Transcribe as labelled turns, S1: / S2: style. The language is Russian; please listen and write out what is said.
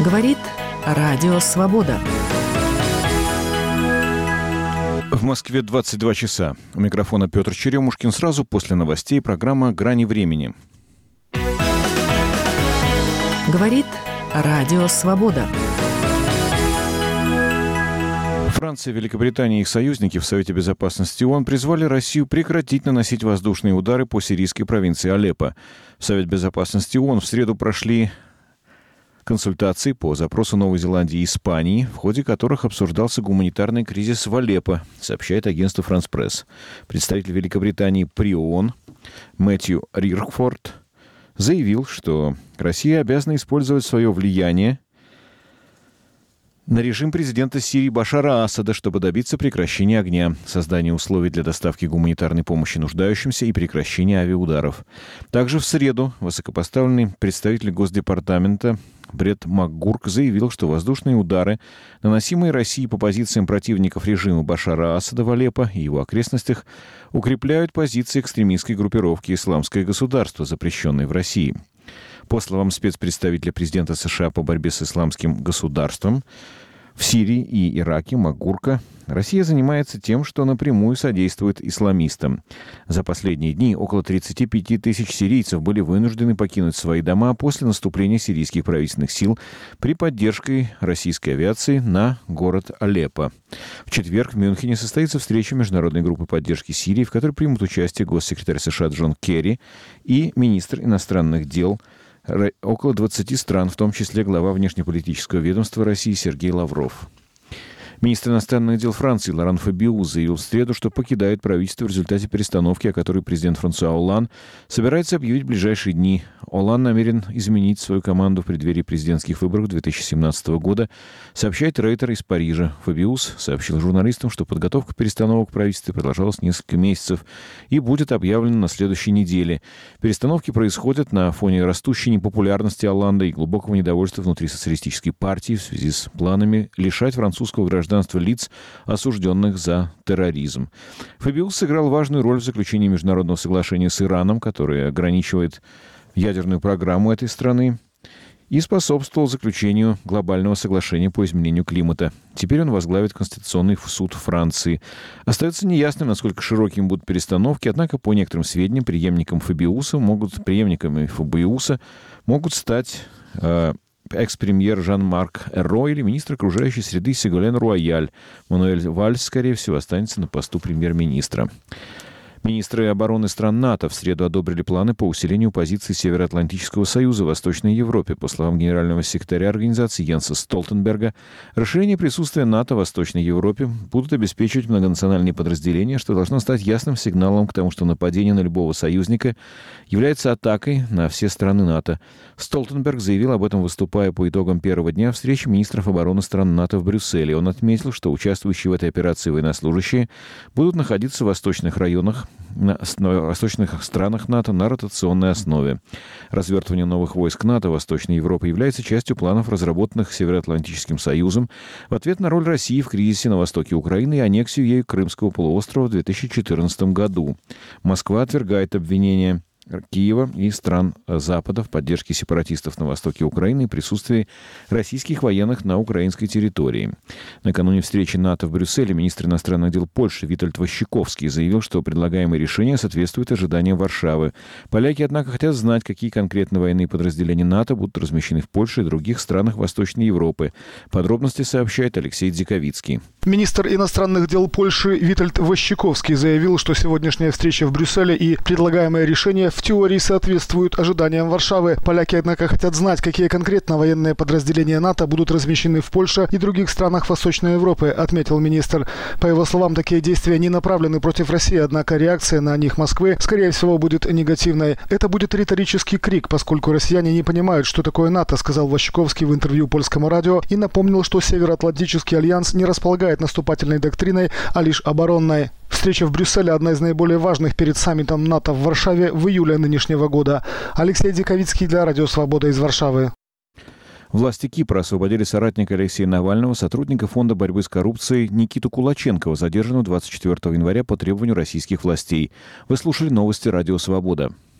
S1: Говорит Радио Свобода.
S2: В Москве 22 часа. У микрофона Петр Черемушкин. Сразу после новостей программа «Грани времени».
S1: Говорит Радио Свобода.
S2: Франция, Великобритания и их союзники в Совете Безопасности ООН призвали Россию прекратить наносить воздушные удары по сирийской провинции Алеппо. В Совет Безопасности ООН в среду прошли консультации по запросу Новой Зеландии и Испании, в ходе которых обсуждался гуманитарный кризис в Алеппо, сообщает агентство «Франс Пресс». Представитель Великобритании при ООН Мэтью Риркфорд заявил, что Россия обязана использовать свое влияние на режим президента Сирии Башара Асада, чтобы добиться прекращения огня, создания условий для доставки гуманитарной помощи нуждающимся и прекращения авиаударов. Также в среду высокопоставленный представитель Госдепартамента Бред МакГурк заявил, что воздушные удары, наносимые Россией по позициям противников режима Башара Асада в Алеппо и его окрестностях, укрепляют позиции экстремистской группировки «Исламское государство», запрещенной в России. По словам спецпредставителя президента США по борьбе с исламским государством, в Сирии и Ираке МакГурка Россия занимается тем, что напрямую содействует исламистам. За последние дни около 35 тысяч сирийцев были вынуждены покинуть свои дома после наступления сирийских правительственных сил при поддержке российской авиации на город Алеппо. В четверг в Мюнхене состоится встреча международной группы поддержки Сирии, в которой примут участие госсекретарь США Джон Керри и министр иностранных дел около 20 стран, в том числе глава внешнеполитического ведомства России Сергей Лавров. Министр иностранных дел Франции Лоран Фабиус заявил в среду, что покидает правительство в результате перестановки, о которой президент Франсуа Олланд собирается объявить в ближайшие дни. Олланд намерен изменить свою команду в преддверии президентских выборов 2017 года, сообщает Рейтер из Парижа. Фабиус сообщил журналистам, что подготовка перестановок в правительстве продолжалась несколько месяцев и будет объявлена на следующей неделе. Перестановки происходят на фоне растущей непопулярности Олланда и глубокого недовольства внутри социалистической партии в связи с планами лишать французского гражданства лиц, осужденных за терроризм. Фабиус сыграл важную роль в заключении международного соглашения с Ираном, которое ограничивает ядерную программу этой страны, и способствовал заключению глобального соглашения по изменению климата. Теперь он возглавит Конституционный суд Франции. Остается неясным, насколько широкими будут перестановки, однако, по некоторым сведениям, преемниками Фабиуса могут стать экс-премьер Жан-Марк Эро или министр окружающей среды Сиголен Руаяль. Мануэль Вальс, скорее всего, останется на посту премьер-министра. Министры обороны стран НАТО в среду одобрили планы по усилению позиций Североатлантического союза в Восточной Европе. По словам генерального секретаря организации Йенса Столтенберга, расширение присутствия НАТО в Восточной Европе будут обеспечивать многонациональные подразделения, что должно стать ясным сигналом к тому, что нападение на любого союзника является атакой на все страны НАТО. Столтенберг заявил об этом, выступая по итогам первого дня встречи министров обороны стран НАТО в Брюсселе. Он отметил, что участвующие в этой операции военнослужащие будут находиться в восточных районах, на восточных странах НАТО на ротационной основе. Развертывание новых войск НАТО в Восточной Европе является частью планов, разработанных Североатлантическим Союзом в ответ на роль России в кризисе на востоке Украины и аннексию ею Крымского полуострова в 2014 году. Москва отвергает обвинения Киева и стран Запада в поддержке сепаратистов на востоке Украины и присутствии российских военных на украинской территории. Накануне встречи НАТО в Брюсселе министр иностранных дел Польши Витольд Ващиковский заявил, что предлагаемое решение соответствует ожиданиям Варшавы. Поляки, однако, хотят знать, какие конкретно военные подразделения НАТО будут размещены в Польше и других странах Восточной Европы. Подробности сообщает Алексей Дзиковицкий.
S3: Министр иностранных дел Польши Витольд Ващиковский заявил, что сегодняшняя встреча в Брюсселе и предлагаемое решение в теории соответствуют ожиданиям Варшавы. Поляки, однако, хотят знать, какие конкретно военные подразделения НАТО будут размещены в Польше и других странах Восточной Европы, отметил министр. По его словам, такие действия не направлены против России, однако реакция на них Москвы, скорее всего, будет негативной. Это будет риторический крик, поскольку россияне не понимают, что такое НАТО, сказал Ващиковский в интервью польскому радио и напомнил, что Североатлантический альянс не располагает наступательной доктриной, а лишь оборонной. Встреча в Брюсселе – одна из наиболее важных перед саммитом НАТО в Варшаве в июле нынешнего года. Алексей Диковицкий для Радио Свобода из Варшавы.
S2: Власти Кипра освободили соратника Алексея Навального, сотрудника Фонда борьбы с коррупцией Никиту Кулаченкова, задержанного 24 января по требованию российских властей. Вы слушали новости Радио Свобода.